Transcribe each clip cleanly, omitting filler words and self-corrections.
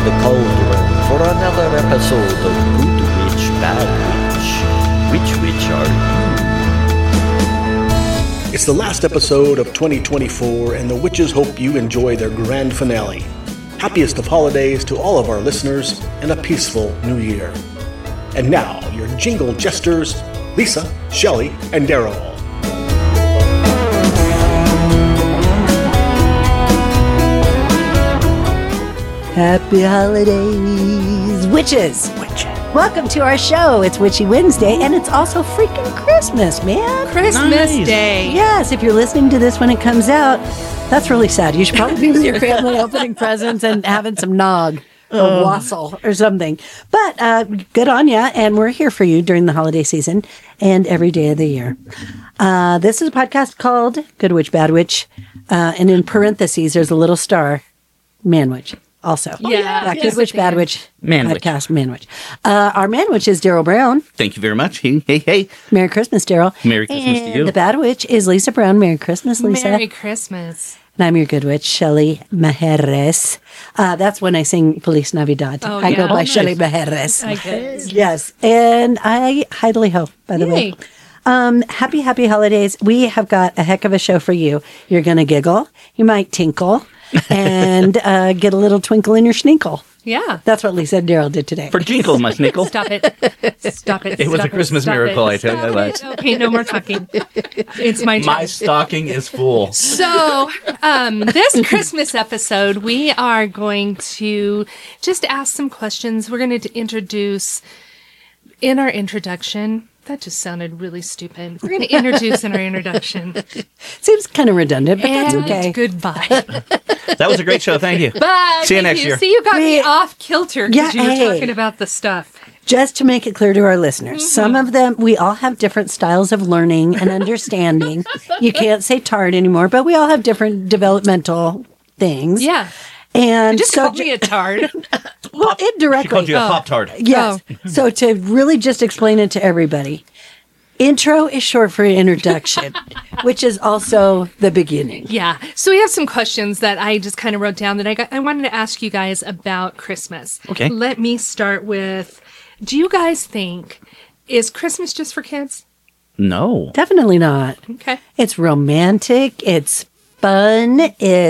the cauldron for another episode of Good Witch, Bad Witch. Which witch are you? It's the last episode of 2024, and the witches hope you enjoy their grand finale. Happiest of holidays to all of our listeners, and a peaceful new year. And now, your jingle jesters, Lisa, Shelley, and Daryl. Happy holidays, witches! Welcome to our show. It's Witchy Wednesday, and it's also freaking Christmas, man. Christmas Day. Yes, if you're listening to this when it comes out, that's really sad. You should probably be with your family opening presents and having some nog or wassail or something. But good on ya, and we're here for you during the holiday season and every day of the year. This is a podcast called Good Witch, Bad Witch, and in parentheses, there's a little star, Man Witch. Also, Good Witch, Bad Witch, podcast, Man Witch. Our Man Witch is Daryl Brown. Thank you very much. Hey. Merry Christmas, Daryl. Merry Christmas to you. The Bad Witch is Lisa Brown. Merry Christmas, Lisa. Merry Christmas. And I'm your Good Witch, Shelley Mejeres. That's when I sing Feliz Navidad. Oh, I go by nice. Shelley Mejeres. I guess. Yes, and I Heidely Ho, by the way. Happy holidays. We have got a heck of a show for you. You're going to giggle. You might tinkle. And get a little twinkle in your schninkle. Yeah. That's what Lisa and Daryl did today. For jinkle, my snickle. Stop it. Stop it. It was Stop a Christmas Stop miracle, it. I tell you Stop that. it. Okay, no more talking. It's my turn. My stocking is full. So, this Christmas episode, we are going to just ask some questions. We're going to introduce, in our introduction, that just sounded really stupid. We're going to introduce in our introduction. Seems kind of redundant, but that's And okay. goodbye. That was a great show. Thank you. Bye. See you Thank next year. See, you got me We- off kilter because Yeah, you were hey. talking about the stuff. Just to make it clear to our listeners, some of them, we all have different styles of learning and understanding. You can't say tard anymore, but we all have different developmental things. Yeah. And Just so, call me a tard. well, She indirectly. called you a Pop-Tart. Yes. So to really just explain it to everybody, intro is short for introduction, which is also the beginning. Yeah. So we have some questions that I just kind of wrote down that I wanted to ask you guys about Christmas. Okay. Let me start with, do you guys think, is Christmas just for kids? No. Definitely not. Okay. It's romantic. It's fun.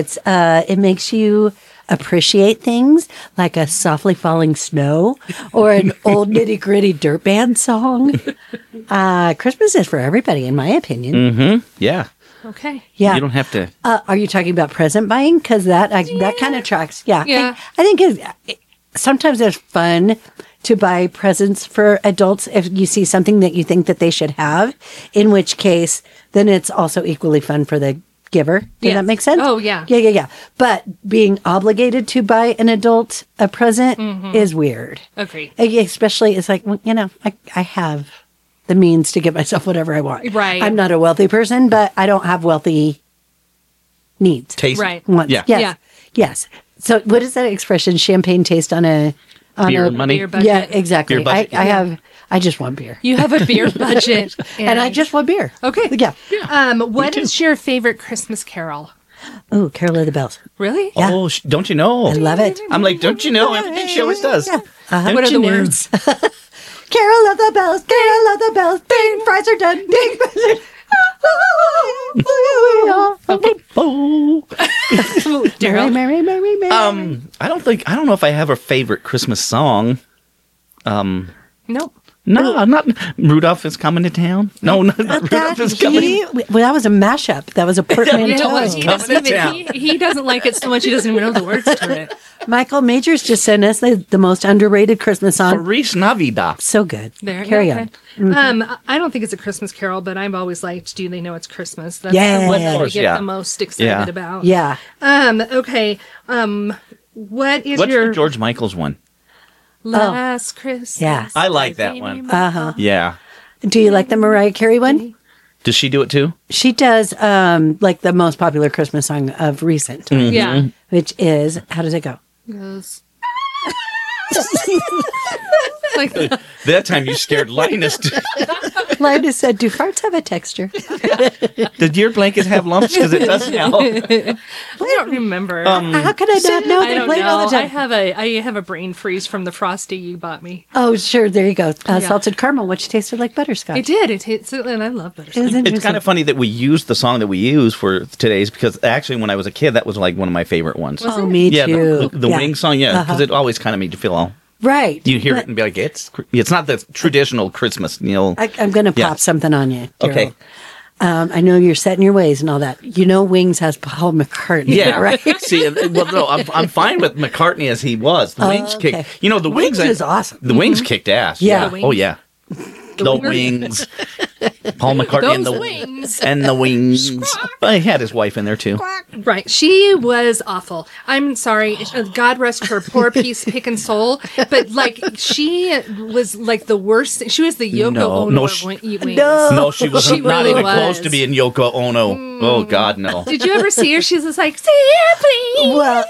It makes you appreciate things like a softly falling snow or an old nitty gritty dirt band song. Christmas is for everybody, in my opinion. Mm-hmm. Yeah. Okay. Yeah. You don't have to. Are you talking about present buying? Because that kind of tracks. Yeah. Yeah. I think sometimes it's fun to buy presents for adults if you see something that you think that they should have, in which case then it's also equally fun for the giver. Does Yes. that make sense? Oh, yeah. Yeah. But being obligated to buy an adult a present is weird. Agreed. Especially, it's like, well, I have the means to get myself whatever I want. Right. I'm not a wealthy person, but I don't have wealthy needs. Taste. Right. Wants. Yeah. Yes. Yeah. Yes. So what is that expression? Champagne taste on a Beer a money. Beer budget. Yeah, exactly. Beer budget. I just want beer. You have a beer budget. And I just want beer. Okay. Yeah. What is your favorite Christmas carol? Oh, Carol of the Bells. Really? Yeah. Oh, don't you know? I love it. I'm like, don't you know? Everything she always does. Yeah. Don't What are you the know? words? Carol of the Bells, Carol of the Bells, ding, fries are done, ding, fries Oh. Merry, merry, merry, merry. I don't know if I have a favorite Christmas song. Nope. No, not Rudolph is coming to town. No, not Rudolph is coming. That was a mashup. That was a portmanteau. You know what? He doesn't even- He doesn't like it so much he doesn't even know the words to it. Michael Majors just sent us the most underrated Christmas song. Feliz Navidad. So good. There. Carry okay. on. I don't think it's a Christmas carol, but I've always liked "Do They Know It's Christmas?" That's Yeah. the one that Of I course, get yeah. the most excited Yeah. about. Yeah. Okay. What is What's your the George Michael's one? last Christmas? Yeah. I like that one. Uh-huh. Yeah. Do you like the Mariah Carey one? Does she do it too? She does like the most popular Christmas song of recent time, Yeah. which is, how does it go? Goes. like That time you scared Linus. Lina said, "Do farts have a texture?" Did your blankets have lumps? Because it does now. I don't remember. How could I not know? I They don't play it all know. the time. I have a brain freeze from the Frosty you bought me. Oh, sure. There you go. Salted caramel, which tasted like butterscotch. It did. It tastes, and I love butterscotch. It was It's interesting. kind of funny that we used the song that we use for today's because actually when I was a kid, that was like one of my favorite ones. Oh, me Yeah, too. the Wing song, yeah, because it always kind of made you feel all. Right. You hear But it and be like, it's not the traditional Christmas, I'm going to Yeah. pop something on you. Daryl. Okay. I know you're set in your ways and all that. You know, Wings has Paul McCartney. Yeah, right. See, well, no, I'm fine with McCartney as he was. The Wings okay. kicked. You know, the Wings Wings is awesome. The Wings kicked ass. Yeah. Oh yeah. The Wings. Paul McCartney and Those the Wings. and the Wings. But he had his wife in there too. Right. She was awful. I'm sorry. God rest her poor peace-picking soul. But, like, she was, like, the worst. She was the Yoko No, Ono no, of Wings. No, she was She not really even was. close to being Yoko Ono. Oh God, no. Did you ever see her? She was just like, simply. Well,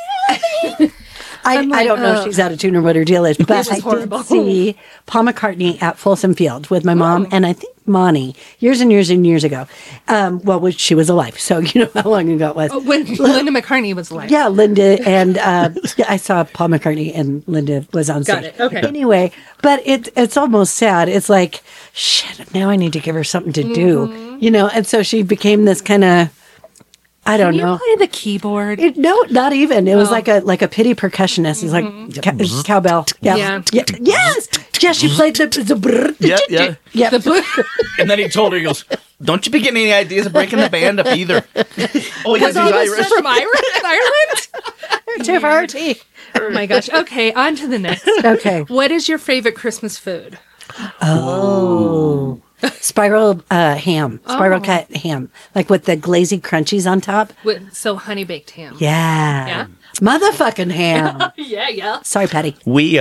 I don't know if she's out of tune or what her deal is, but was I horrible. did see Paul McCartney at Folsom Fields with my mom and I think Monty years and years and years ago. She was alive, so you know how long ago it was. When Linda McCartney was alive. Yeah, Linda and I saw Paul McCartney and Linda was on stage. Got it, okay. Anyway, but it's almost sad. It's like, shit, now I need to give her something to do, you know. And so she became this kind of, I don't Can you know. play the keyboard? No, not even. It was like a pity percussionist. It's like cowbell. Yeah. Yes. Yeah, she played the brr. Yeah. Yeah. And then he told her, he goes, "Don't you be getting any ideas of breaking the band up either." Oh, yes, he's Irish. From Ireland? Tifarty. Oh my gosh. Okay, on to the next. Okay. What is your favorite Christmas food? Oh. Spiral ham. Spiral cut ham. Like with the glazy crunchies on top. So honey baked ham. Yeah. Yeah? Motherfucking ham. Yeah. Sorry, Patty.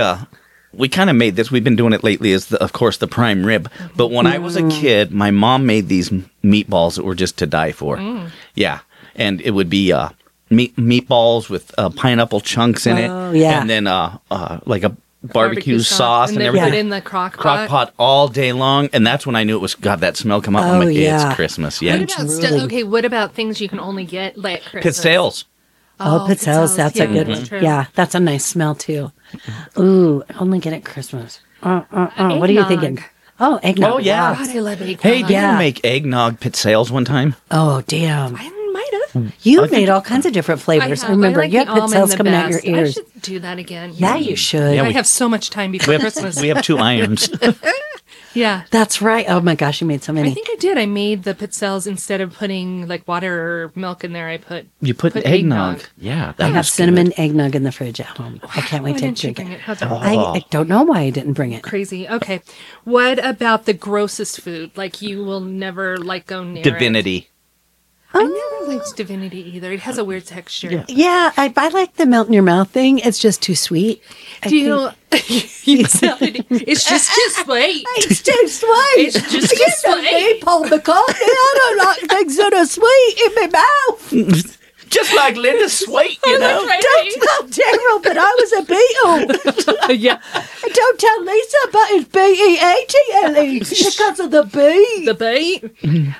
We kind of made this. We've been doing it lately. Is of course the prime rib. But when I was a kid, my mom made these meatballs that were just to die for. Yeah, and it would be meatballs with pineapple chunks in it. Oh, yeah. And then like a barbecue sauce and then everything. put in the crock pot all day long, and that's when I knew it was. God, that smell come out. Oh, I'm like, yeah. it's Christmas. Yeah, What about what about things you can only get like Christmas? pizzelles. Oh, pizzelles. That's a good that's one. true. Yeah, that's a nice smell too. Ooh, only get it Christmas. What are you Eggnog. thinking? Oh, eggnog. Oh, yeah. Wow. God, I love eggnog. Hey, did Yeah. you make eggnog pizzelles one time? Oh, damn. I might have. You made all kinds of different flavors. I remember like you the had almond pizzelles the coming out your best. ears. I should do that again. Yeah, you should. Yeah, I we- have so much time before Christmas. We have 2 irons. Yeah. That's right. Oh my gosh, you made so many. I think I did. I made the pizzelles instead of putting like water or milk in there. I put You put eggnog. Yeah, that I have was cinnamon good. eggnog in the fridge at home. I can't wait Why to didn't you drink bring it. it? How's that? I don't know why I didn't bring it. Crazy. Okay. What about the grossest food? Like you will never like go near Divinity. I never liked divinity either. It has a weird texture. Yeah, I like the melt in your mouth thing. It's just too sweet. Do you? You sounded, it's just too sweet. It's too sweet. It's just too sweet. Paul McCartney. I don't like things that are sweet in my mouth. Just like Linda Sweet, you know. Don't tell Daryl, but I was a Beatle. Yeah. And don't tell Lisa, but it's Beatle because of the B. The bait.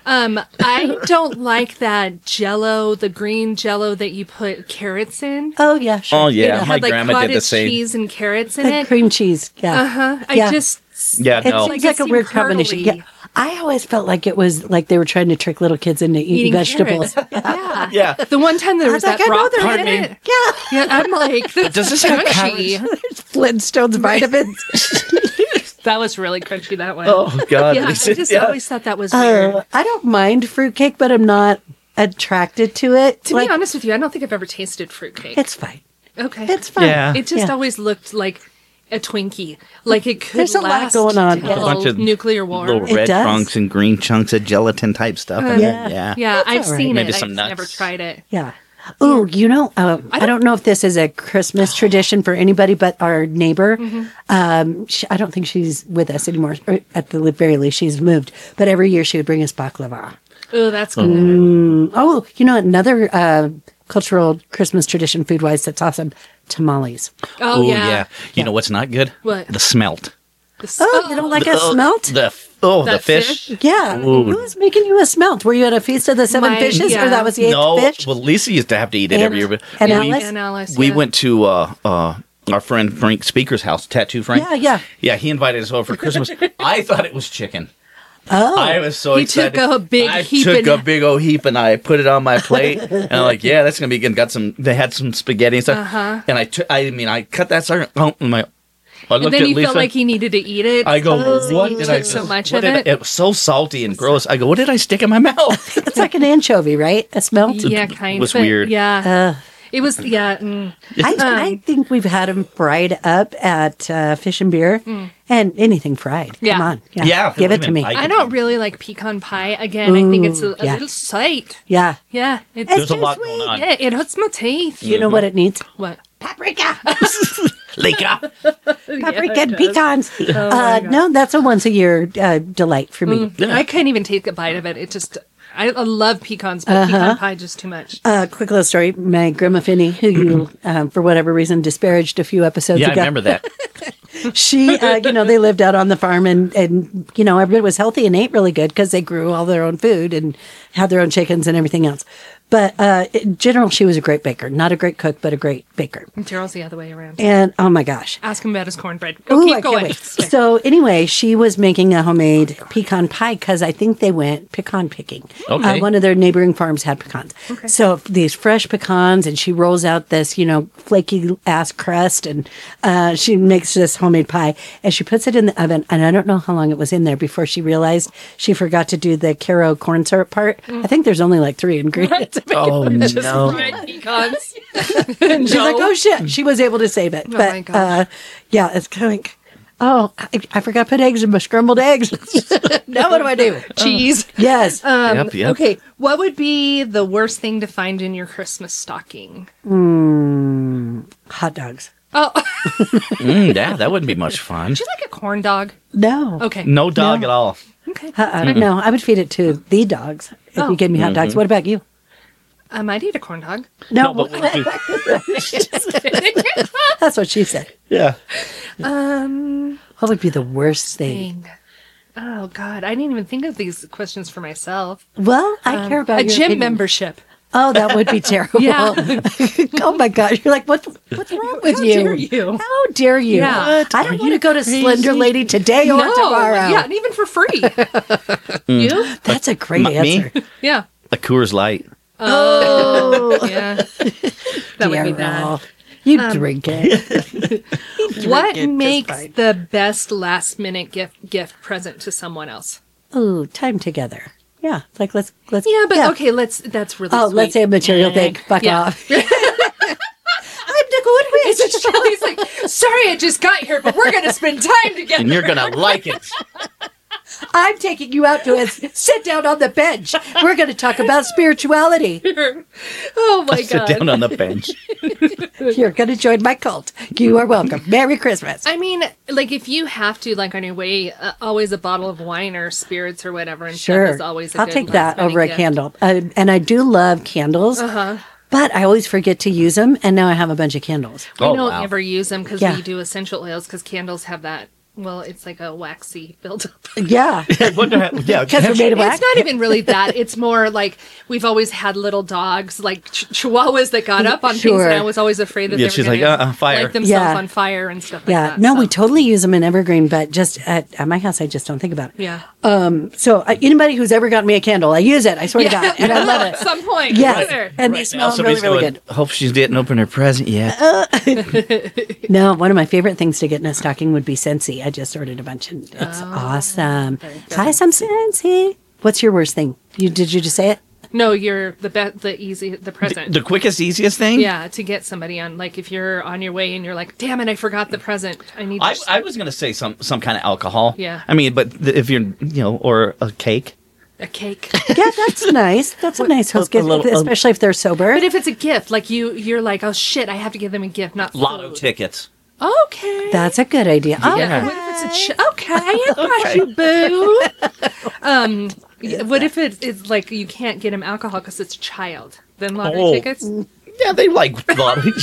I don't like that Jello, the green Jello that you put carrots in. Oh yeah, sure. Oh yeah, It my had like grandma did cottage the same. cheese and carrots in The it. cream cheese. Yeah. Uh-huh. Yeah. I just Yeah, It no. seems like a seemed weird combination. curdly. Yeah. I always felt like it was like they were trying to trick little kids into eating eating vegetables. carrots. Yeah. Yeah. The one time there was like, that I know rock they're pardon in it. Yeah. Yeah, I'm like, Does this have crunchy. There's Flintstones vitamins. That was really crunchy, that one. Oh God. yeah, I Lisa, just yeah. always thought that was weird. I don't mind fruitcake, but I'm not attracted to it. To be honest with you, I don't think I've ever tasted fruitcake. it's fine. Okay. It's fine. Yeah. It just Yeah. always looked like a Twinkie. Like it could There's a lot last going on. till Yeah. A bunch of nuclear war. little It red does. chunks and green chunks of gelatin type stuff. in Yeah. there. Yeah. Yeah, I've all right. seen Maybe it. some I've nuts. never tried it. Yeah. Oh, you know, I don't know if this is a Christmas tradition for anybody, but our neighbor, I don't think she's with us anymore. Or at the very least, she's moved. But every year she would bring us baklava. Oh, that's good. Oh, you know, another cultural Christmas tradition food-wise that's awesome, tamales. Oh, Ooh, yeah. You know what's not good? What? The smelt. Oh, you don't like a smelt? The Oh, the That fish. Yeah. Who was making you a smelt? Were you at a Feast of the Seven My- Fishes, yeah. or that was the eighth No, fish? well, Lisa used to have to eat it every year. But And we, Alice? And Alice, we yeah. went to our friend Frank Speaker's house, Tattoo Frank. Yeah, yeah. Yeah, he invited us over for Christmas. I thought it was chicken. Oh. I was so He excited. took a big heap I took and- a big old heap and I put it on my plate. And I'm like, yeah, that's gonna be good. Got some. They had some spaghetti and stuff. And I cut that sucker. Oh, I looked And then at you Lisa. felt like he needed to eat it. I go, because what he did took I? so much what of did it? It was so salty and gross. I go, what did I stick in my mouth? It's like an anchovy, right? A smelt? Yeah, kind of. was weird. Yeah. It was, yeah. I think we've had them fried up at Fish and Beer, and anything fried. Yeah. Come on. Yeah, Give it to even me. I- I don't really like pecan pie. Again, I think it's a yeah. little sight. Yeah. Yeah. It's There's a too lot sweet. going on. yeah, it hurts my teeth. You know what it needs? What? Paprika. Lika. Paprika and pecans. No, that's a once a year delight for me. I couldn't even take a bite of it. It just, I love pecans, but pecan pie just too much. Quick little story. My grandma Finney, who you, for whatever reason, disparaged a few episodes Yeah, I ago. remember that. She, they lived out on the farm and everybody was healthy and ate really good because they grew all their own food and had their own chickens and everything else. But in general, she was a great baker. Not a great cook, but a great baker. Daryl's the other way around. And oh my gosh. Ask him about his cornbread. Go, Ooh, I keep can't going. wait. So anyway, she was making a homemade pecan pie because I think they went pecan picking. Okay. One of their neighboring farms had pecans. Okay. So these fresh pecans, and she rolls out this, flaky ass crust, and she makes this homemade pie, and she puts it in the oven. And I don't know how long it was in there before she realized she forgot to do the Caro corn syrup part. I think there's only like 3 ingredients. Oh no! Fried pecans. And she's like, oh shit, she was able to save it. But my gosh. yeah, it's kind of like, oh, I forgot to put eggs in my scrambled eggs. Now what do I do? Cheese. Yes. Yep. Okay, what would be the worst thing to find in your Christmas stocking? Hot dogs. Oh, Yeah, that wouldn't be much fun. do you like a corn dog? No. Okay. No dog at all. Okay. No, I would feed it to the dogs if Oh. you gave me hot dogs. What about you? I might eat a corn dog. No, But what would you- that's what she said. yeah. What would be the worst thing? Dang. Oh, God. I didn't even think of these questions for myself. Well, I care about A your gym opinion. membership. Oh, that would be terrible. Yeah. Oh my gosh, you're like, what's wrong with How you? dare you? How dare you? Yeah. I don't want to go to Slender Lady today or tomorrow. Yeah, and even for free. You? That's a great Me? answer. Yeah. A Coors Light. Oh, Yeah. That would be bad. Daryl. You drink it. What it, makes it's fine. the best last minute gift present to someone else? Ooh, time together. Yeah, like let's. Yeah, but okay, that's really Oh, sweet. let's say a material thing. Fuck Yeah. off. I'm the good witch. It's Shelley's like, sorry I just got here, but we're gonna spend time together. And you're gonna like it. I'm taking you out to a sit down on the bench. We're going to talk about spirituality. Oh my Sit god. down on the bench. You're going to join my cult. You are welcome. Merry Christmas. I mean, like if you have to, like on your way, always a bottle of wine or spirits or whatever, and Sure. stuff is always a I'll good take that last-minute over a gift. candle. And I do love candles. But I always forget to use them, and now I have a bunch of candles. I Oh, don't wow. ever use them because Yeah. we do essential oils because candles have that. Well, it's like a waxy buildup. Yeah. Yeah, Because we're made of wax. It's not even really that. It's more like we've always had little dogs, like chihuahuas that got up on things, Sure. and I was always afraid that Yeah, they she's were like, going to fire. light themselves Yeah. on fire and stuff Yeah. like that. No, so. we totally use them in evergreen, but just at my house, I just don't think about it. Yeah. So anybody who's ever gotten me a candle, I use it. I swear to God. And I love At it. some point. Yes. Sure. And they smell really, Somebody's really going, good. hope she didn't open her present yet. No, one of my favorite things to get in a stocking would be Scentsy. I just ordered a bunch and it's awesome. Try some Scentsy. What's your worst thing? Did you just say it? No, you're the present. The quickest, easiest thing? Yeah, to get somebody on. Like if you're on your way and you're like, damn it, I forgot the present. I need to. I was going to say some kind of alcohol. Yeah. I mean, but if you're, or a cake. a cake. Yeah, that's nice. That's a nice host gift, little- especially if they're sober. But if it's a gift, like you're like, oh shit, I have to give them a gift, not Lotto food. tickets. Okay. That's a good idea. Oh, Yeah. What if it's a okay? I got you, boo. What if it's like you can't get him alcohol because it's a child? Then lottery Oh. tickets. Yeah, they like lotto. Why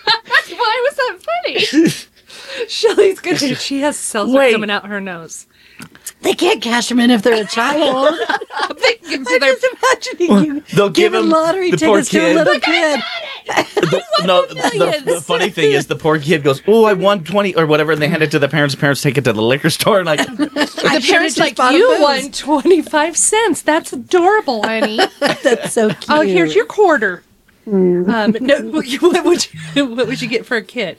was that funny? Shelly's good. She has seltzer Wait. coming out her nose. They can't cash them in if they're a child. They give them to I'm their- just imagining you They'll give giving him lottery the poor tickets to a kid. little kid. The funny thing is the poor kid goes, "Oh, I won 20 or whatever," and they hand it to the parents. The parents take it to the liquor store and like, I The parents like, bought a you booze." won 25 cents. That's adorable, honey. That's so cute. Oh, here's your quarter. No, what would you get for a kid?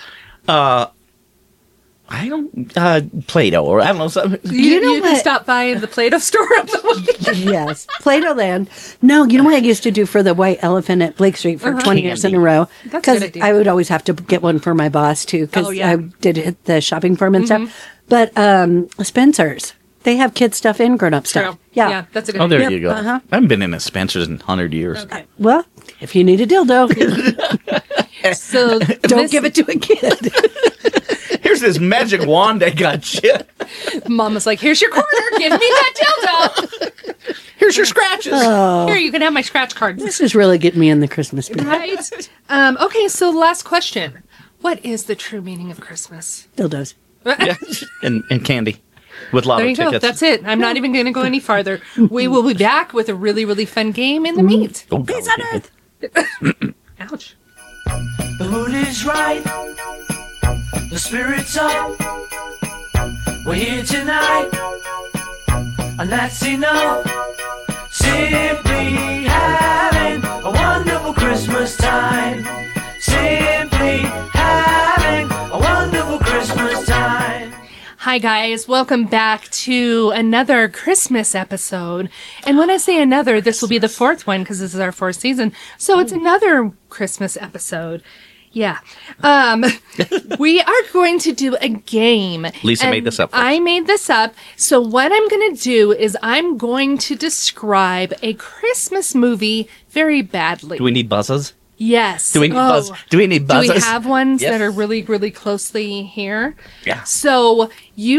I don't Play-Doh or I don't know something. You know can what? stop by in the Play-Doh store on the way. Yes, Play-Doh Land. No, you know what I used to do for the White Elephant at Blake Street for 20 years in a row? That's a good Because idea. I would always have to get one for my boss too, because Oh, yeah. I did hit the shopping for him and stuff. But Spencer's, they have kid stuff and grown-up stuff. True. Yeah. That's a good Oh, there idea. you go. uh-huh. I haven't been in a Spencer's in 100 years. Okay. Well, if you need a dildo, So don't give it to a kid. Here's this magic wand I got shit. Mama's like, here's your quarter. Give me that dildo. Here's your scratches. Here, you can have my scratch card. This is really getting me in the Christmas spirit. Right? Okay, so last question. What is the true meaning of Christmas? Dildos. Yeah. And candy with lotto There you tickets. go. That's it. I'm not even going to go any farther. We will be back with a really, really fun game in the meet. Oh, Peace on earth. Ouch. The mood is right, the spirit's up. We're here tonight, and that's enough. Simply having a wonderful Christmas time. Simply having a wonderful Christmas time. Hi, guys. Welcome back to another Christmas episode. And when I say another, this will be the fourth one because this is our fourth season. So it's another Christmas episode. Yeah. We are going to do a game. Lisa And made this up for us. I made this up. So what I'm going to do is I'm going to describe a Christmas movie very badly. Do we need buzzes? Yes. Do we need buzz? Do we need Do buzzes? we have ones Yes. that are really, really closely here? Yeah. So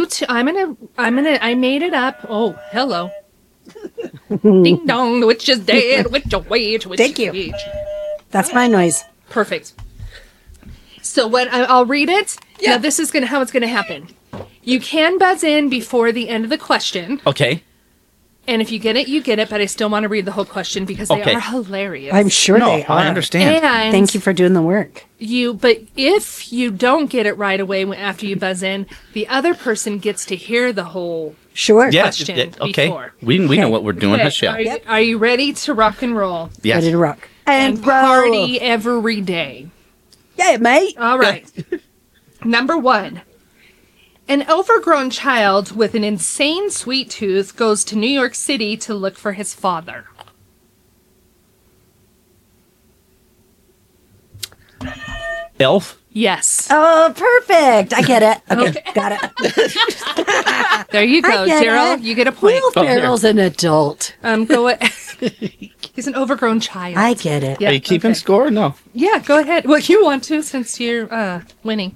I made it up. Oh, hello. Ding dong, the witch is dead. Witch away, witch. Thank you. witch. That's my noise. Perfect. So I'll read it. Yeah. Now this is how it's gonna happen. You can buzz in before the end of the question, Okay. and if you get it, you get it. But I still want to read the whole question because they Okay. are hilarious. I'm sure they are. I understand. And Thank you for doing the work. But if you don't get it right away after you buzz in, the other person gets to hear the whole. Sure. Yeah. question Okay. before. We know what we're doing. Okay, Hush, yeah. are you ready to rock and roll Yes. Ready to rock. and roll. party every day? Yeah, mate. All right. Number 1. An overgrown child with an insane sweet tooth goes to New York City to look for his father. Elf. Yes. Oh, perfect. I get it. Okay, Okay. got it. There you I go, get Daryl. it. You get a point. Will Ferrell's an adult. Go. He's an overgrown child. I get it. Yeah, Are you keeping okay. score? No. Yeah, go ahead. Well, you want to since you're winning.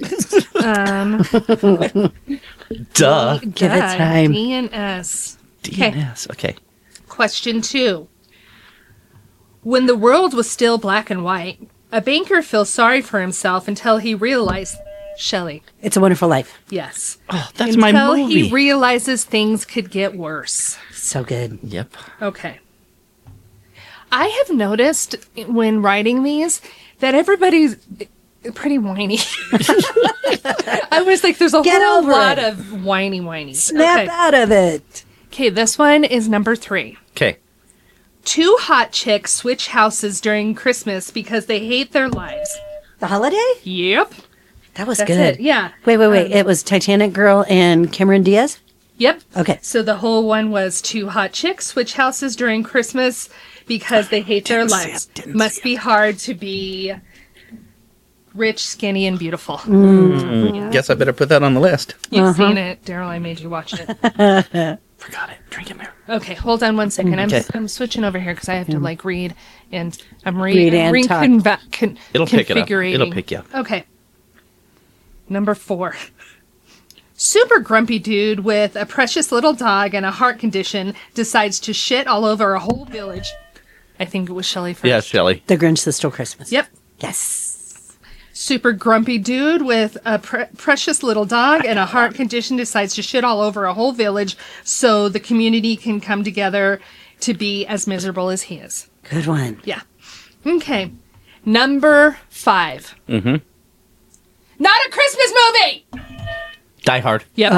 Duh. Give it time. DNS. DNS. Okay. Question 2. When the world was still black and white, a banker feels sorry for himself until he realized Shelley. It's a Wonderful Life. Yes. Oh, that's my Until movie. he realizes things could get worse. So good. Yep. Okay. I have noticed when writing these that everybody's pretty whiny. I was like, there's a Get whole over lot it. of whiny. Snap Okay. out of it. Okay, this one is number 3. Okay. 2 hot chicks switch houses during Christmas because they hate their lives. The Holiday? Yep. That was That's good. it. Yeah. Wait. It was Titanic Girl and Cameron Diaz? Yep. Okay. So the whole one was 2 hot chicks switch houses during Christmas because they hate their lives. Must be hard to be rich, skinny, and beautiful. Guess I better put that on the list. You've seen it, Daryl. I made you watch it. Forgot it. Drink it, Mary. Okay, hold on one second. Okay. I'm switching over here because I have to read, and I'm Read and talk. It'll pick it up. configurating. It'll pick you up. Okay. Number 4. Super grumpy dude with a precious little dog and a heart condition decides to shit all over a whole village. I think it was Shelley first. Yeah, Shelley. The Grinch That Stole Christmas. Yep. Yes. super grumpy dude with a precious little dog and a heart condition decides to shit all over a whole village so the community can come together to be as miserable as he is. Good one. Yeah. Okay. Number 5. Mm-hmm. Not a Christmas movie! Die Hard. Yep.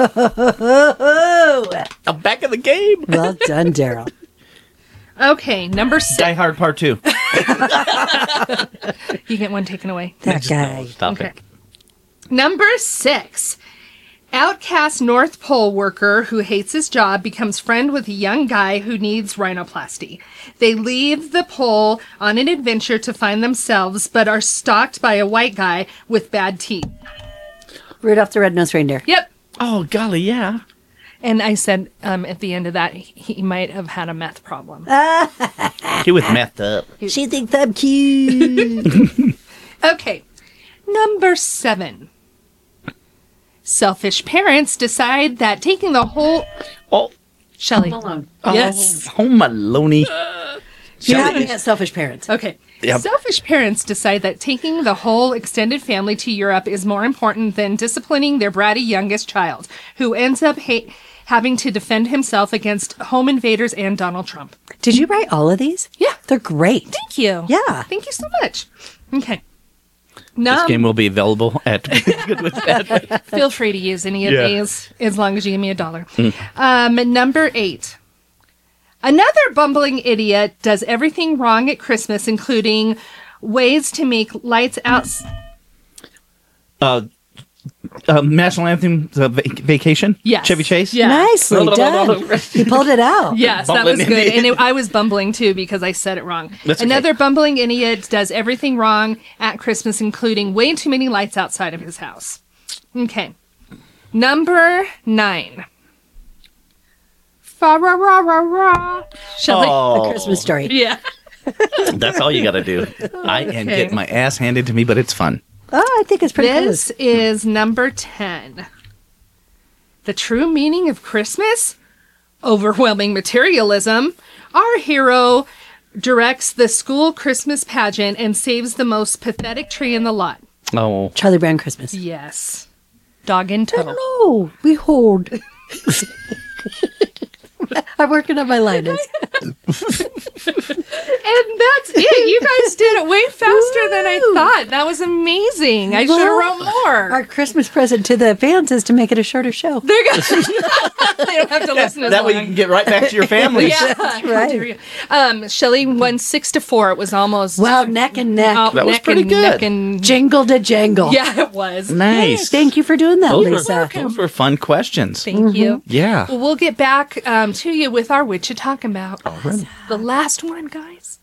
Oh, I'm back in the game. well done, Daryl. Okay, number 6. Die Hard Part 2. You get one taken away. That guy. Stop Okay. it. Number 6. Outcast North Pole worker who hates his job becomes friend with a young guy who needs rhinoplasty. They leave the pole on an adventure to find themselves, but are stalked by a white guy with bad teeth. Rudolph the Red-Nosed Reindeer. Yep. Oh, golly, yeah. And I said at the end of that, he might have had a meth problem. He was methed up. She thinks I'm cute. Okay. Number 7. Selfish parents decide that taking the whole... Oh, Shelley. Yes. Home Alone. You have to get selfish parents. Okay. Yep. Selfish parents decide that taking the whole extended family to Europe is more important than disciplining their bratty youngest child, who ends up having to defend himself against home invaders and Donald Trump. Did you write all of these? Yeah. They're great. Thank you. Yeah. Thank you so much. Okay. This game will be available at Good with Bad. Feel free to use any of Yeah. these as long as you give me $1. Number 8. Another bumbling idiot does everything wrong at Christmas, including ways to make lights out. National Anthem Vacation? Yes. Chevy Chase? Yeah. Nicely done. You pulled it out. Yes, that Bumbling was good. idiot. And I was bumbling too because I said it wrong. That's okay. Another bumbling idiot does everything wrong at Christmas, including way too many lights outside of his house. Okay. Number 9. Fa-ra-ra-ra-ra. Shelley? A Christmas Story. Yeah. That's all you got to do. I can get my ass handed to me, but it's fun. Oh, I think it's pretty This close. is number 10. The true meaning of Christmas? Overwhelming materialism. Our hero directs the school Christmas pageant and saves the most pathetic tree in the lot. Oh. Charlie Brown Christmas. Yes. Dog and toe. Hello, behold. I'm working on my liners. And that's it. You guys did it way faster than I thought. That was amazing. I should have wrote more. Our Christmas present to the fans is to make it a shorter show. There you go. They don't have to listen as That way long. you can get right back to your families. Yeah, That's right. Shelley won 6-4. It was almost Wow, neck and neck. That was neck pretty and, good. neck and Jingle to jangle. yeah, it was. Nice. Thank you for doing that, Lisa. Those were fun questions. Thank you. Yeah. Well, we'll get back to you with our What You Talking About. The last one, guys.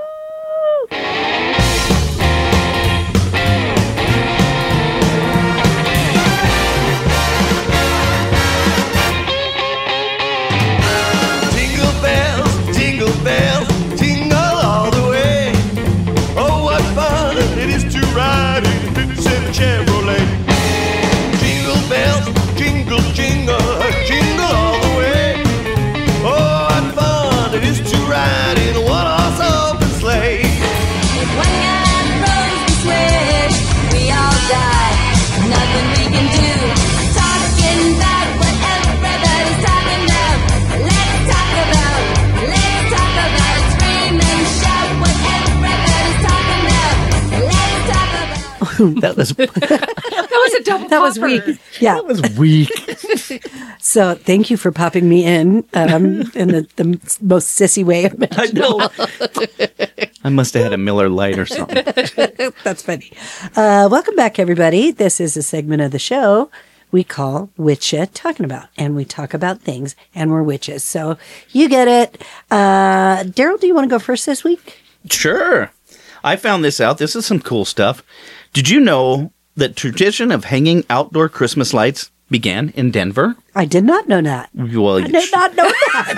Jingle bells, jingle all the way. Oh, what fun it is to ride in a 50-cent Chevrolet. Jingle bells, jingle, jingle, jingle all the way. Oh, what fun it is to ride in a one-horse open sleigh. If one guy throws the switch, we all die. Nothing we can do. Talking about what everybody's talking about. Let's talk about it. Scream and shout what everybody's talking about. Let's talk about That was That was a double That was popper. weak. Yeah. that was weak. So thank you for popping me in the most sissy way. I know. I must have had a Miller Lite or something. That's funny. Welcome back, everybody. This is a segment of the show we call Witcha Talking About. And we talk about things, and we're witches. So you get it. Daryl, do you want to go first this week? Sure. I found this out. This is some cool stuff. Did you know that tradition of hanging outdoor Christmas lights began in Denver? I did not know that. Well, I did not know that.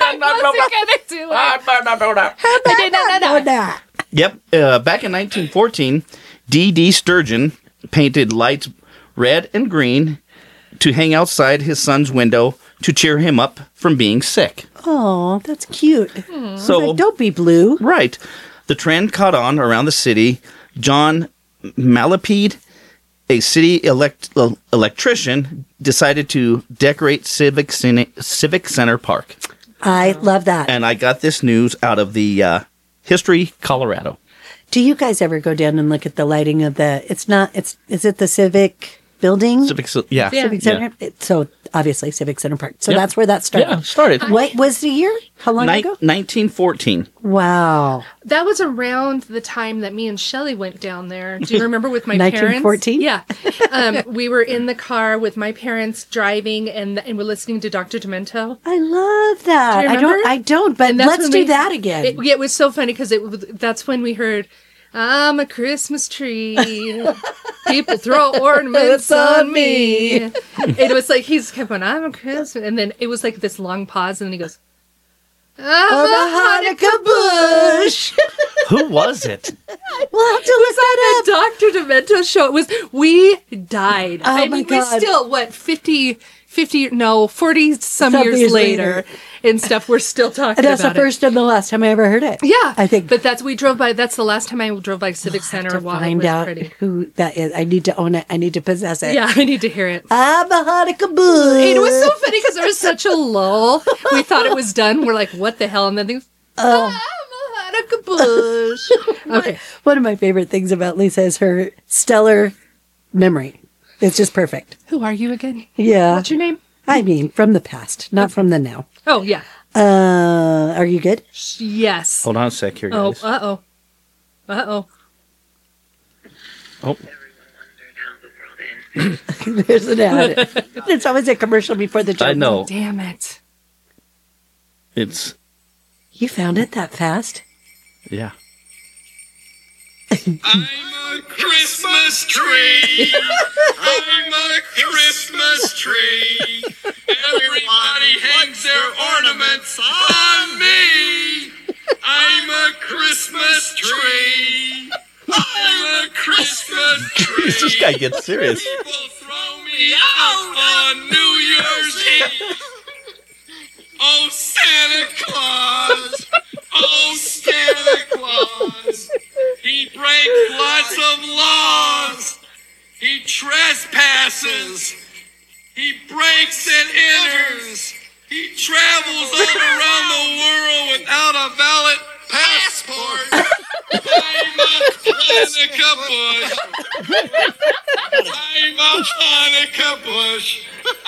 I did not know that. Yep. Back in 1914, D.D. Sturgeon painted lights red and green to hang outside his son's window to cheer him up from being sick. Oh, that's cute. So, Like, don't be blue. right. The trend caught on around the city. John Malapede, a city electrician, decided to decorate Civic Center Park. I love that. And I got this news out of the History, Colorado. Do you guys ever go down and look at the lighting of is it the Civic building? Civic Center? So obviously Civic Center Park. So that's where that started. Yeah, it started. What was the year? How long ago? 1914. Wow. That was around the time that me and Shelley went down there. Do you remember with my parents? 1914? Yeah. We were in the car with my parents driving and we're listening to Dr. Demento. I love that. Do you remember? I don't, but And that's let's when do that again. It was so funny because that's when we heard, I'm a Christmas tree. People throw ornaments on me. It was like he's kept on, I'm a Christmas. And then it was like this long pause and then he goes, I'm a Hanukkah bush. Who was it? We'll have to look that up. The Dr. Demento show. We died. Oh, I my mean, God. we still, 40 some years years later and stuff, we're still talking And that's about the first and the last time I ever heard it. Yeah. I think. But that's the last time I drove by Civic Center. to while it find was out pretty. who that is. I need to own it. I need to possess it. Yeah, I need to hear it. I'm a Hanukkah bush. It was so funny because there was such a lull. We thought it was done. We're like, what the hell? And then things, I'm a Hanukkah bush. Okay. One of my favorite things about Lisa is her stellar memory. It's just perfect. Who are you again? Yeah. What's your name? I mean, from the past, not from the now. Oh, yeah. Are you good? Yes. Hold on a sec here, Oh, guys. uh-oh. Oh. There's an ad. It's always a commercial before the joke. I know. Damn it. It's, You found it that fast? yeah. I'm a Christmas tree. I'm a Christmas tree. Everybody hangs their ornaments on me. I'm a Christmas tree. I'm a Christmas tree. This guy gets serious. People throw me out on New Year's Eve. Oh, Santa Claus. Oh, Santa Claus. He breaks lots of laws. He trespasses. He breaks and enters. He travels all around the world without a valid passport. I'm a Hanukkah bush. I'm a Hanukkah bush.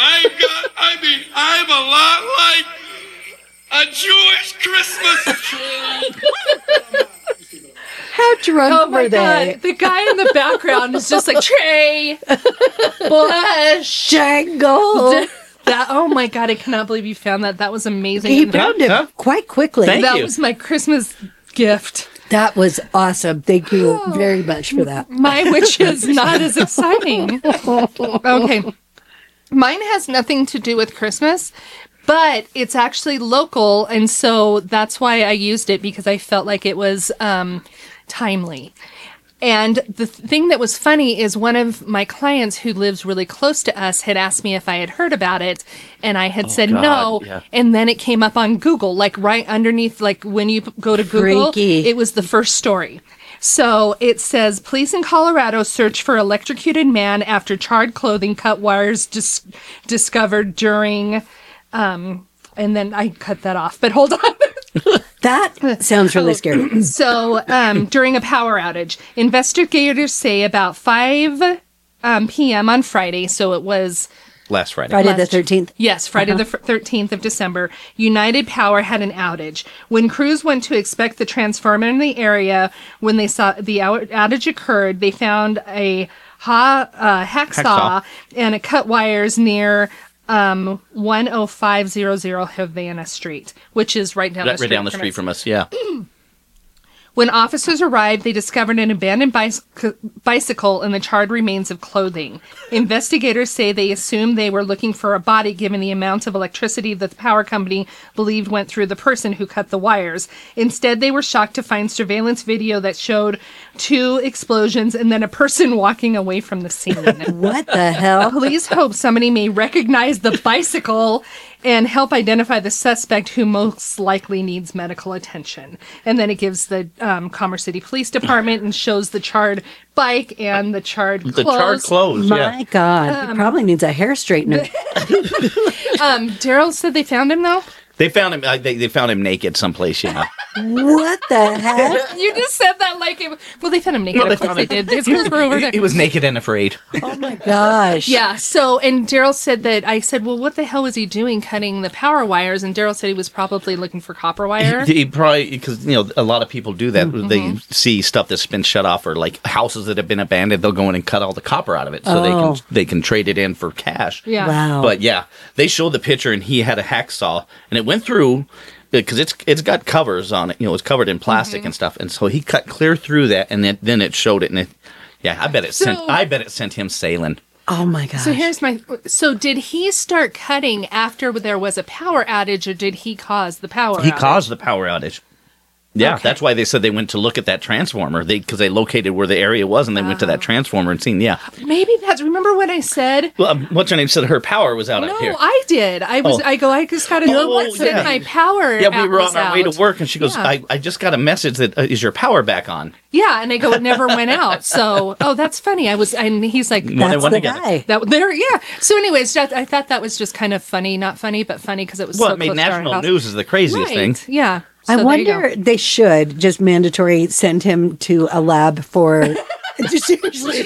I'm a lot like a Jewish Christmas tree. How drunk Oh my were they? God. The guy in the background is just like, Trey, Bush. Jangle. Oh my God, I cannot believe you found that. That was amazing. He And found it Huh? quite quickly. Thank that you. was my Christmas gift. That was awesome. Thank you very much for that. My which is not as exciting. Okay. Mine has nothing to do with Christmas, but it's actually local. And so that's why I used it, because I felt like it was timely. And the thing that was funny is one of my clients who lives really close to us had asked me if I had heard about it. And I had said God, no. yeah. And then it came up on Google, like right underneath, like when you go to Google, Freaky. it was the first story. So it says, police in Colorado search for electrocuted man after charred clothing, cut wires discovered during, and then I cut that off, but hold on. That sounds really scary. So during a power outage, investigators say about 5 p.m. on Friday, so it was Last Friday. Friday the 13th. Yes, Friday the 13th of December, United Power had an outage. When crews went to inspect the transformer in the area, when they saw the outage occurred, they found a hacksaw and it cut wires near 10500 Havana Street, which is right down the street. Right down the street from us, yeah. When officers arrived, they discovered an abandoned bicycle and the charred remains of clothing. Investigators say they assumed they were looking for a body given the amount of electricity that the power company believed went through the person who cut the wires. Instead, they were shocked to find surveillance video that showed 2 explosions and then a person walking away from the scene. What the hell? Police hope somebody may recognize the bicycle and help identify the suspect who most likely needs medical attention. And then it gives the Commerce City Police Department and shows the charred bike and the charred clothes. The charred clothes, My God, he probably needs a hair straightener. Daryl said they found him, though? They found him. They found him naked someplace. Yeah. What the heck? You just said that like it. Well, they found him naked. No, they Of course found they him. did. His clothes were over there. He was naked and afraid. Oh my gosh. Yeah. So, and Daryl said that I said, well, what the hell was he doing cutting the power wires? And Daryl said he was probably looking for copper wire. He probably, because a lot of people do that. They see stuff that's been shut off, or like houses that have been abandoned. They'll go in and cut all the copper out of it, so they can trade it in for cash. Yeah. Wow. But yeah, they showed the picture, and he had a hacksaw, and it went through because it's got covers on it. It's covered in plastic and stuff, and so he cut clear through that, and then it showed it, and I bet it sent him sailing. Oh my gosh. So did he start cutting after there was a power outage, or did he cause the power outage? He caused the power outage. Yeah, that's why they said they went to look at that transformer. Because they located where the area was, and they went to that transformer and seen. Yeah. Maybe remember when I said? Well, what's her name said her power was out No, here. I did. I just got a note that said my power. Yeah, we were on our way out. to work, and she goes, Yeah. I just got a message that is your power back on? Yeah, and I go, it never went out. So, that's funny. And he's like, When they That's went the together. guy. yeah. So, anyways, I thought that was just kind of funny, not funny, but funny because it was Well, so it made close to our national house. news is the craziest thing. Yeah. I So there you go. wonder, they should just mandatory send him to a lab for. Seriously,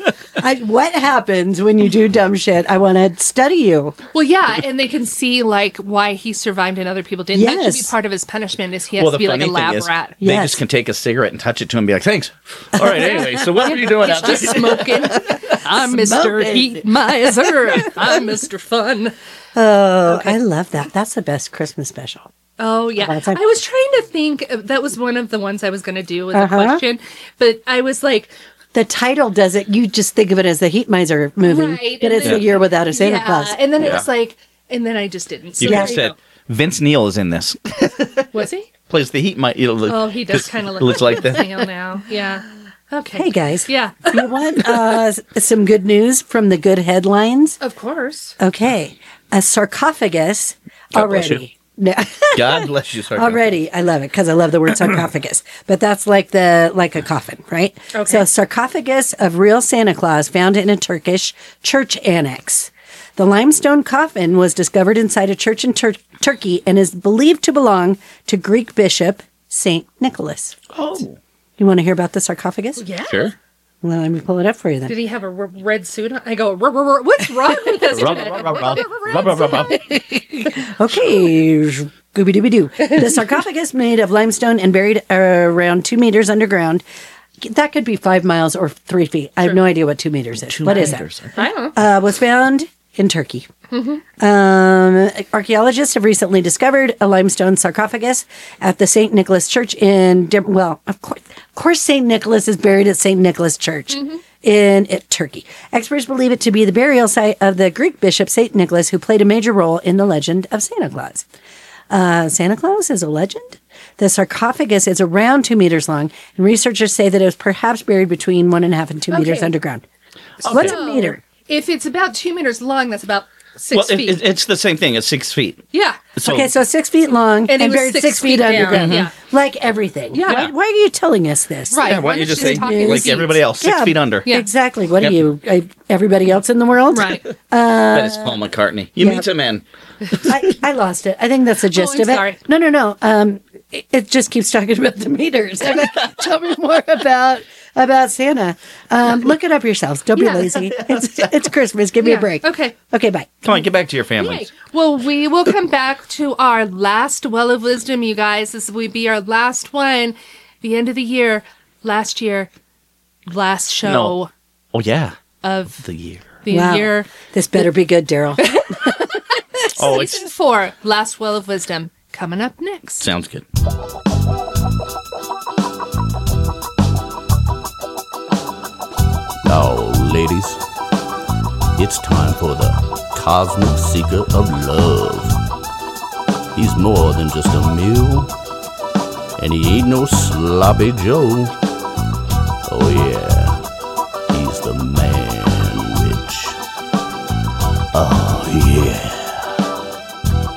what happens when you do dumb shit? I want to study you. Well, yeah, and they can see like why he survived and other people didn't. That should be Yes. part of his punishment. Is he has to be like a lab rat? they Yes. just can take a cigarette and touch it to him and be like, thanks. All right, anyway, so what were you doing out there? Just smoking. I'm Mr. Smoking. Heat Miser. I'm Mr. Fun. Oh, I love that. That's the best Christmas special. Oh, yeah. All the time. I was trying to think. That was one of the ones I was going to do with a question. But I was like, The title does it. You just think of it as the Heat Miser movie, Right, but and it's then- a year without a Santa yeah. Claus. And then it was like, and then I just didn't. So You there could have said, Vince Neil is in this. go. Was he? Plays the Heat. Oh, he does kind of look looks like that. Neil now. Yeah. Okay. Hey guys, Yeah. you want some good news from the good headlines? Of course. Okay, a sarcophagus God bless already. No. God bless you, sir. Already, I love it because I love the word sarcophagus. But that's like a coffin, right? Okay. So, sarcophagus of real Santa Claus found in a Turkish church annex. The limestone coffin was discovered inside a church in Turkey and is believed to belong to Greek bishop Saint Nicholas. Oh, You want to hear about the sarcophagus? Yeah. sure. Well, let me pull it up for you then. Did he have a red suit on? I go, what's wrong with this? Okay, Scooby Dooby Doo. The sarcophagus made of limestone and buried around 2 meters underground. That could be 5 miles or 3 feet. I have no idea what 2 meters is. What is that? I don't know. Was found in Turkey. Archaeologists have recently discovered a limestone sarcophagus at the St. Nicholas Church in, of course, St. Nicholas is buried at St. Nicholas Church in Turkey. Experts believe it to be the burial site of the Greek bishop St. Nicholas, who played a major role in the legend of Santa Claus. Santa Claus is a legend? The sarcophagus is around 2 meters long, and researchers say that it was perhaps buried between 1.5 and 2 meters underground. What's a meter? If it's about 2 meters long, that's about 6 feet. It's the same thing. It's 6 feet. Yeah. So, Okay, so 6 feet long And and, it was buried 6 6 feet feet down, underground. yeah. Like everything. Yeah. Why are you telling us this? Right. yeah, why don't you just say, talk in like seats? everybody else, 6 feet under? Yeah. Exactly. What Yep. are you? Everybody else in the world? Right. That is Paul McCartney. You yeah. meet a man. I lost it. I think that's the gist I'm of it. sorry. No. It just keeps talking about the meters. Tell me more about Santa. Look it up yourselves. Don't be lazy. It's Christmas. Give me a break. Okay. Okay, bye. Come on, get back to your Yay. families. Well, we will come back to our last Well of Wisdom, you guys. This will be our last one. The end of the year. Last show No. Oh, yeah. of The year. the Wow. year. This better be good, Daryl. Oh, Season 4, Last Well of Wisdom, coming up next. sounds good. Now, ladies, it's time for the Cosmic Seeker of Love. He's more than just a meal, and he ain't no sloppy Joe. Oh yeah, he's the man witch. Oh yeah.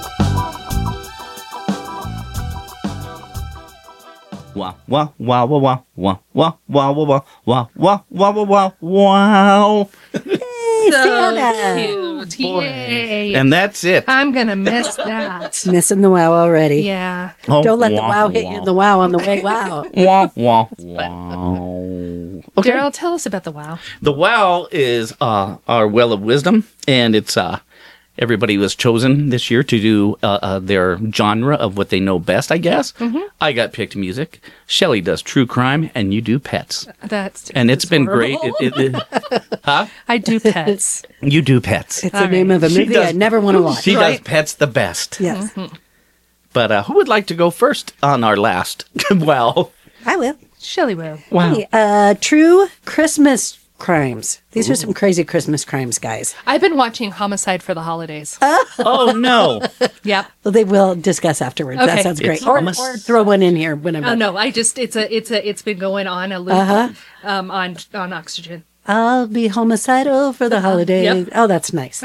wow, wow, wow, wow, wow, wow, wow, wow, wow, wow, wow, wow, wow. Santa. Cute. Yay. And that's it. I'm going to miss that. Missing the wow already. Yeah. Don't let the wow hit you in the wow on the way. Wow. Wow, wow, wow. Okay. Daryl, tell us about the wow. The wow is our well of wisdom, and it's everybody was chosen this year to do their genre of what they know best, I guess. Mm-hmm. I got picked music. Shelley does true crime, and you do pets. And it's been great. Huh? I do pets. You do pets. It's the name of a movie I never want to watch. She does pets the best. Yes. Mm-hmm. But who would like to go first on our last? Wow. I will. Shelley will. Wow. Hey, true Christmas crimes. These are some crazy Christmas crimes, guys. I've been watching Homicide for the Holidays. Oh, no. Yep. Well, they will discuss afterwards. Okay. That sounds great. It's Or throw one in here whenever. Oh no! It's been going on a loop on Oxygen. I'll be homicidal for the holidays. Yep. Oh, that's nice.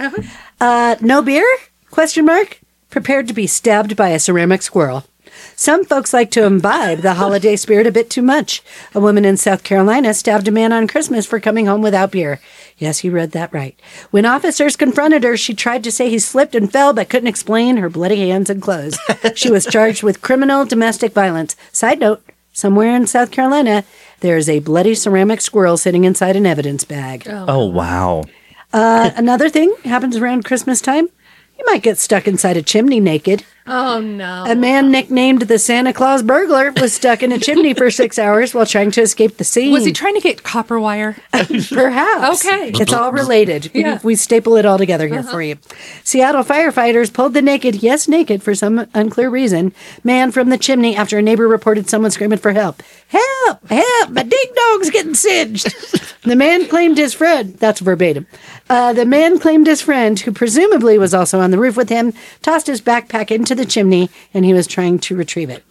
No beer? Question mark. Prepared to be stabbed by a ceramic squirrel. Some folks like to imbibe the holiday spirit a bit too much. A woman in South Carolina stabbed a man on Christmas for coming home without beer. Yes, you read that right. When officers confronted her, she tried to say he slipped and fell, but couldn't explain her bloody hands and clothes. She was charged with criminal domestic violence. Side note, somewhere in South Carolina, there is a bloody ceramic squirrel sitting inside an evidence bag. Oh, wow. Another thing happens around Christmas time. You might get stuck inside a chimney naked. Oh no! A man nicknamed the Santa Claus burglar was stuck in a chimney for 6 hours while trying to escape the scene. Was he trying to get copper wire? Perhaps. Okay. It's all related. Yeah. We staple it all together here for you. Seattle firefighters pulled the naked for some unclear reason, man from the chimney after a neighbor reported someone screaming for help. Help! Help! My ding dong's getting singed. The man claimed his friend. That's verbatim. The man claimed his friend, who presumably was also on the roof with him, tossed his backpack into the chimney, and he was trying to retrieve it.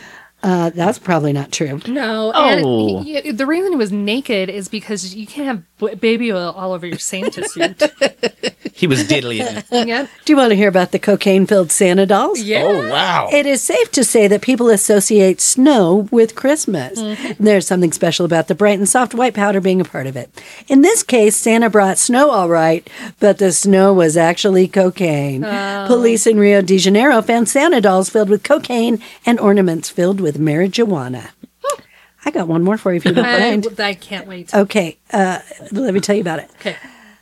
That's probably not true. No. Oh. And the reason he was naked is because you can't have baby oil all over your Santa suit. He was diddling it. Yeah. Do you want to hear about the cocaine-filled Santa dolls? Yeah. Oh, wow. It is safe to say that people associate snow with Christmas. There's something special about the bright and soft white powder being a part of it. In this case, Santa brought snow all right, but the snow was actually cocaine. Police in Rio de Janeiro found Santa dolls filled with cocaine and ornaments filled with marijuana. I got one more for you if you don't mind. I can't wait. Okay, let me tell you about it. Okay.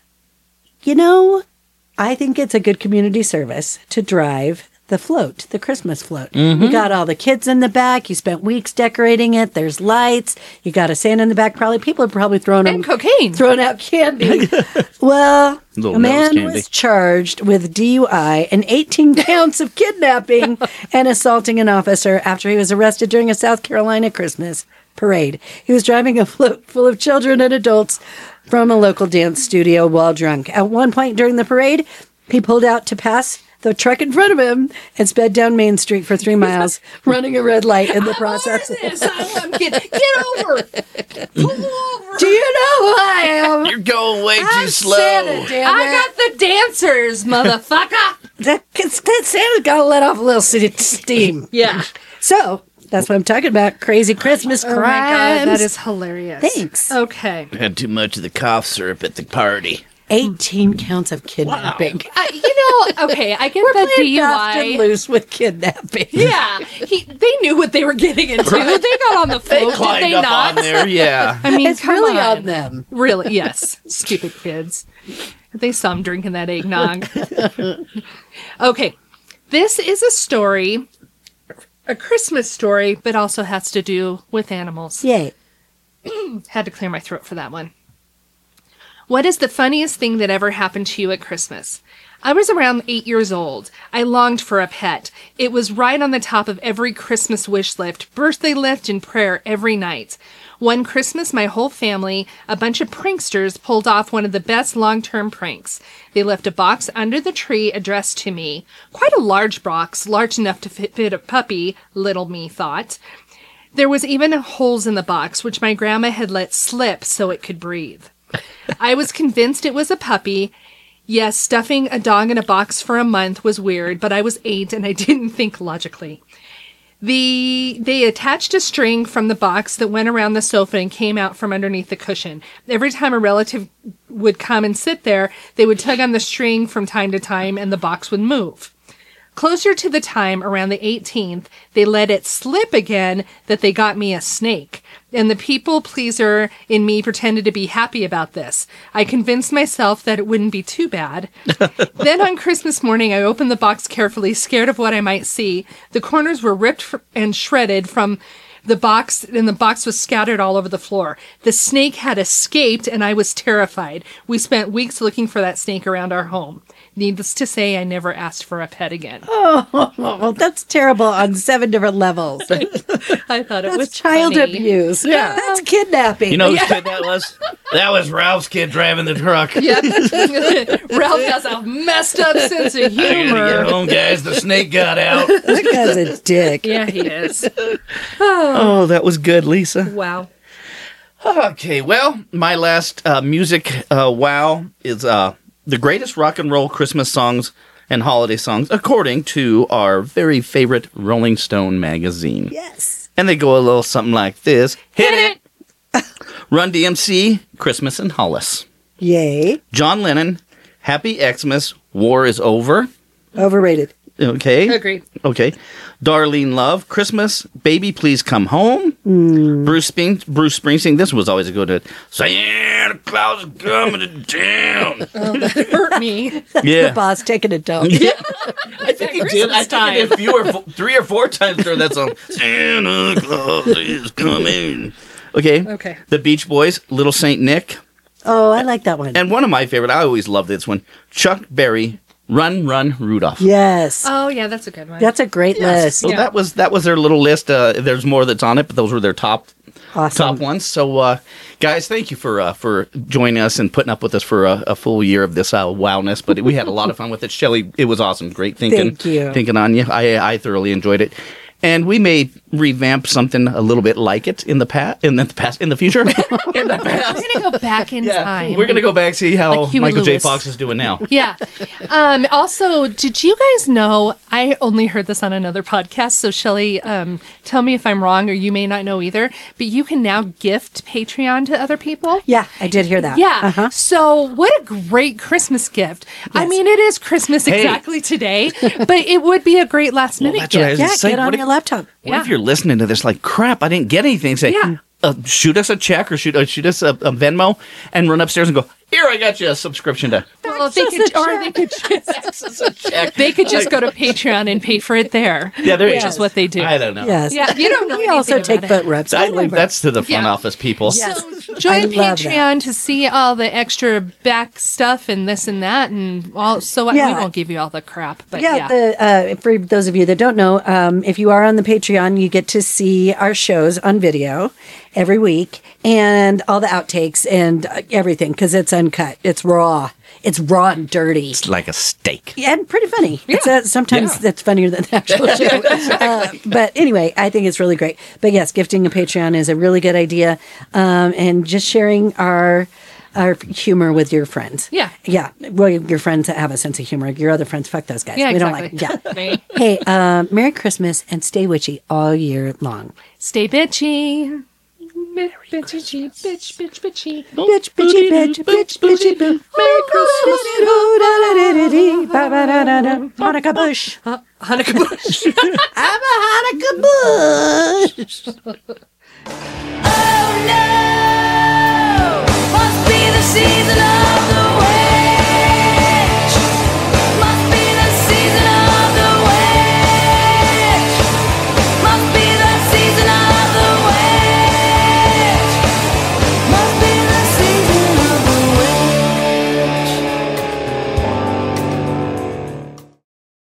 You know, I think it's a good community service to drive the float, the Christmas float. You got all the kids in the back. You spent weeks decorating it. There's lights. You got a Santa in the back. People are probably throwing out candy. Well, Little a man nose candy. was charged with DUI and 18 counts of kidnapping and assaulting an officer after he was arrested during a South Carolina Christmas parade. He was driving a float full of children and adults from a local dance studio while drunk. At one point during the parade, he pulled out to pass the truck in front of him and sped down Main Street for 3 miles, running a red light in the process. Get over. Pull over. Do you know who I am? You're going way too slow. Santa, damn I it. got the dancers, motherfucker. Santa's got to let off a little steam. Yeah. So, that's what I'm talking about. Crazy Christmas crimes. Oh my God, that is hilarious. Thanks. Okay. Had too much of the cough syrup at the party. 18 counts of kidnapping. Okay, I get the Playing fast and DUI. loose with kidnapping. Yeah, they knew what they were getting into. Right. They got on the float, did they up not? on there, yeah. I mean, It's come really on. on them. Really, yes. Stupid kids. They saw him drinking that eggnog. Okay, this is a story, a Christmas story, but also has to do with animals. Yay. Had to clear my throat for that one. What is the funniest thing that ever happened to you at Christmas? I was around 8 years old. I longed for a pet. It was right on the top of every Christmas wish list, birthday list, and prayer every night. One Christmas, my whole family, a bunch of pranksters, pulled off one of the best long-term pranks. They left a box under the tree addressed to me. Quite a large box, large enough to fit a puppy, little me thought. There was even holes in the box, which my grandma had let slip so it could breathe. I was convinced it was a puppy. Yes, stuffing a dog in a box for a month was weird, but I was 8 and I didn't think logically. They attached a string from the box that went around the sofa and came out from underneath the cushion. Every time a relative would come and sit there, they would tug on the string from time to time and the box would move. Closer to the time, around the 18th, they let it slip again that they got me a snake. And the people pleaser in me pretended to be happy about this. I convinced myself that it wouldn't be too bad. Then on Christmas morning, I opened the box carefully, scared of what I might see. The corners were ripped and shredded from the box, and the box was scattered all over the floor. The snake had escaped, and I was terrified. We spent weeks looking for that snake around our home. Needless to say, I never asked for a pet again. Oh, that's terrible on 7 different levels. I thought it was child funny. abuse. Yeah. That's kidnapping. You know whose kid that was? That was Ralph's kid driving the truck. Yep. Ralph has a messed up sense of I gotta humor. get home, guys. The snake got out. That guy's a dick. Yeah, he is. Oh, that was good, Lisa. Wow. Okay, well, my last music wow is the greatest rock and roll Christmas songs and holiday songs, according to our very favorite Rolling Stone magazine. Yes. And they go a little something like this. Hit it! Run DMC, Christmas in Hollis. Yay. John Lennon, Happy Xmas, War is Over. Overrated. Okay. Agreed. Okay. Darlene Love, Christmas, Baby Please Come Home. Bruce Springsteen, this was always a good one. Santa Claus is coming to town. Oh, that hurt me. Yeah. The boss taking it down. Yeah. I think he did. I Christmas think he did 3 or 4 times during that song. Santa Claus is coming. Okay. Okay. The Beach Boys, Little Saint Nick. Oh, I like that one. And one of my favorite, I always love this one, Chuck Berry, Run, Run, Rudolph. Yes. Oh, yeah, that's a good one. That's a great list. So Yeah. that was their little list. There's more that's on it, but those were their top Awesome. ones. So, guys, thank you for joining us and putting up with us for a full year of this wowness. But we had a lot of fun with it. Shelley, it was awesome. Great thinking. Thank you. Thinking on you. I thoroughly enjoyed it. And we may revamp something a little bit like it in the future. In the past. We're going to go back in time. We're going to go back see how Like Huey Michael J. Lewis. Fox is doing now. Yeah. Also, did you guys know, I only heard this on another podcast, so Shelley, tell me if I'm wrong or you may not know either, but you can now gift Patreon to other people? Yeah, I did hear that. Yeah. Uh-huh. So what a great Christmas gift. I Yes. mean, it is Christmas Hey. exactly today, but it would be a great last minute that's what I gift. was Yeah, gonna say, get on what if- your laptop. What if you're listening to this like, crap, I didn't get anything? Say, Yeah. shoot us a check or shoot us a Venmo and run upstairs and go, here, I got you a subscription to Well, they could, or they could just, access a check. they could just go to Patreon and pay for it there. Yeah, there you which go. is what they do. I don't know. Yes. Yeah, you don't know We also anything take about it. foot rubs. I think that's to the front Yeah. office people. Yes. So I join love Patreon to see all the extra back stuff and this and that, and all. So we Yeah. won't give you all the crap, but Yeah, for those of you that don't know, if you are on the Patreon, you get to see our shows on video every week and all the outtakes and everything because it's uncut. It's raw. It's raw and dirty. It's like a steak. And pretty funny. It's sometimes that's funnier than the actual show. But anyway, I think it's really great. But yes, gifting a Patreon is a really good idea, and just sharing our humor with your friends. Yeah. Yeah. Well, your friends that have a sense of humor. Your other friends, fuck those guys. Yeah, we exactly. don't like. Right. Yeah. Hey, Merry Christmas and stay witchy all year long. Stay bitchy. Bitchy, bitch, bitch, bitchy. Bitch, bitchy, bitch, bitch, bitchy, boo. Merry Christmas. Hanukkah bush. Hanukkah bush. I'm a Hanukkah bush.